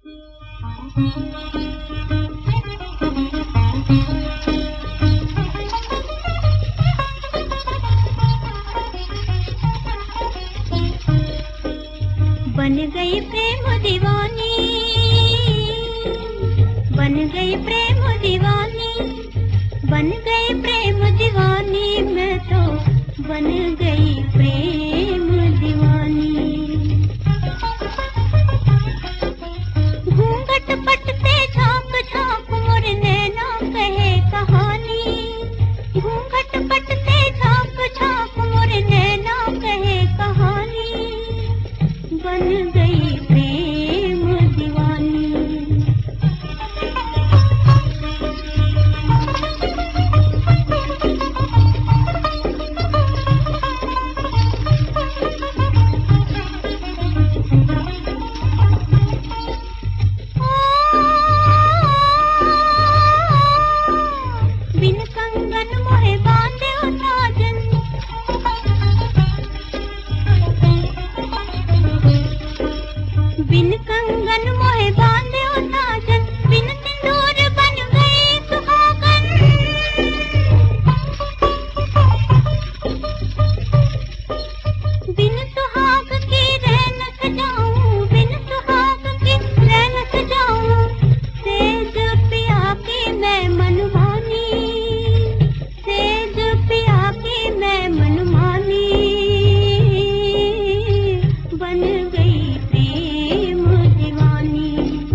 बन गई प्रेम दीवानी, बन गई प्रेम दीवानी, बन गई प्रेम दीवानी, मैं तो बन गई प्रेम दीवानी। घूंघट पटते झांक झांक मोर नैना कहे कहानी, घूंघट पटते झांक झांक मोर नैना कहे कहानी, बन गई प्रेम दीवानी। बिन कंगन मोहे बांधे ओ साजन, बिन कंगन मोहे बांधे ओ साजन, बिन सिंदूर बन गई सुहागन। बिन सुहाग की रैन सजाऊं, बिन सुहाग की रैन सजाऊं, सेज पिया की मैं मनमानी, सेज पिया की मैं मनमानी, बन गई प्रेम दीवानी,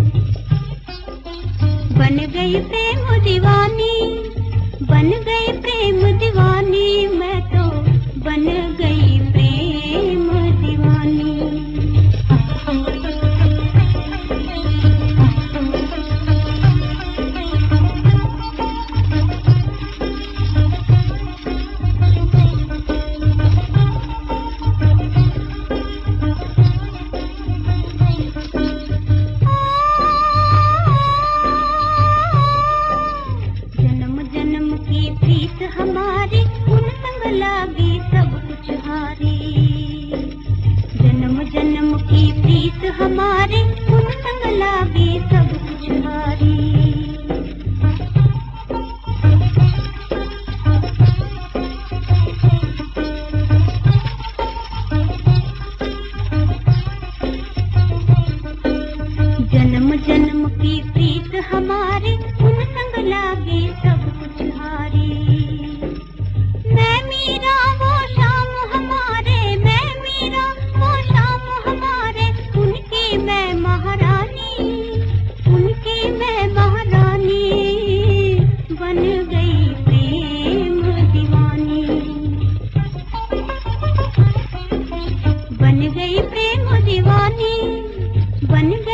बन गई प्रेम दीवानी, बन गई प्रेम दीवानी, मैं तो बन गई प्रेम दीवानी। जन्म जन्म की प्रीत हमारी, उन संग लागी सब कुछ हारी। जन्म जन्म की प्रीत हमारी, उन संग लागी सब कुछ हारी। जन्म जन्म की प्रीत हमारी, उन संग लागे सब कुछ हारी। मैं मीरा वो शाम हमारे, मैं मीरा वो शाम हमारे, उनकी मैं महारानी, उनकी मैं महारानी, बन गई प्रेम दीवानी, बन गई प्रेम दीवानी, बन गई